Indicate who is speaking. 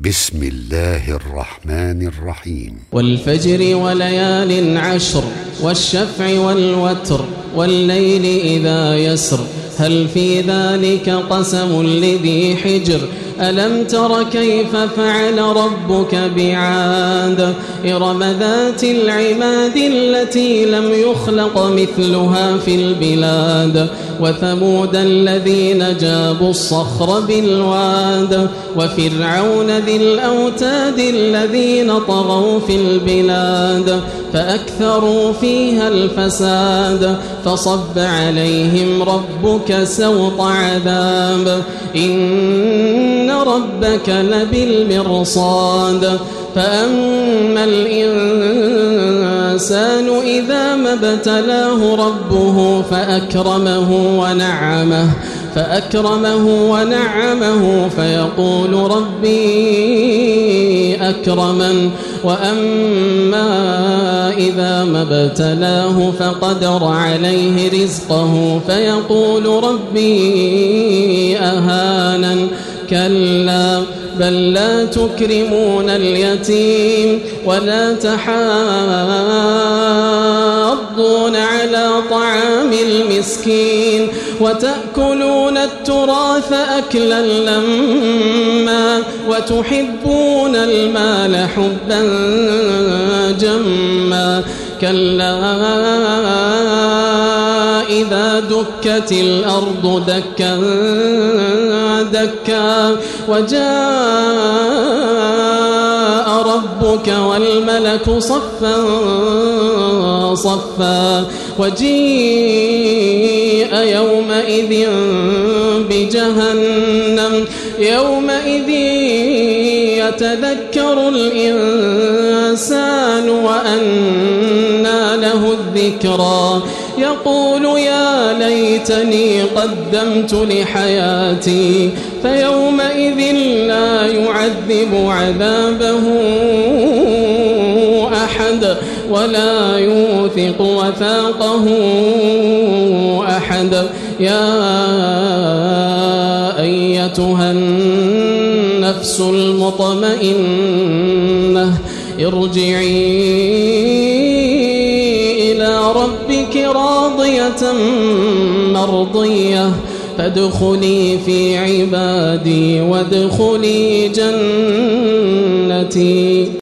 Speaker 1: بسم الله الرحمن الرحيم.
Speaker 2: والفجر وليال عشر والشفع والوتر والليل إذا يسر هل في ذلك قسم لذي حجر ألم تر كيف فعل ربك بعاد إرم ذات العماد التي لم يخلق مثلها في البلاد وثمود الذين جابوا الصخر بالواد وفرعون ذي الأوتاد الذين طغوا في البلاد فأكثروا فيها الفساد فصب عليهم ربك سوط عذاب إن ربك لبالمرصاد فأما الإنسان إذا ما ابتلاه ربه فأكرمه ونعمه فيقول ربي أكرمن وأما إذا ما ابتلاه فقدر عليه رزقه فيقول ربي أهانن كلا بل لا تكرمون اليتيم ولا تحاضون على طعام المسكين وتأكلون التراث أكلا لما وتحبون المال حبا جما كلا إذا دكت الأرض دكا دكا وجاء ربك والملك صفا صفا وجيء يومئذ بجهنم يومئذ يتذكر الإنسان وأنى له الذكرى يقول يا ليتني قدمت لحياتي فيومئذ لا يعذب عذابه أحد ولا يوثق وثاقه أحد يا أيتها النفس المطمئنة ارجعي إلى ربك راضية مرضية فادخلي في عبادي وادخلي جنتي.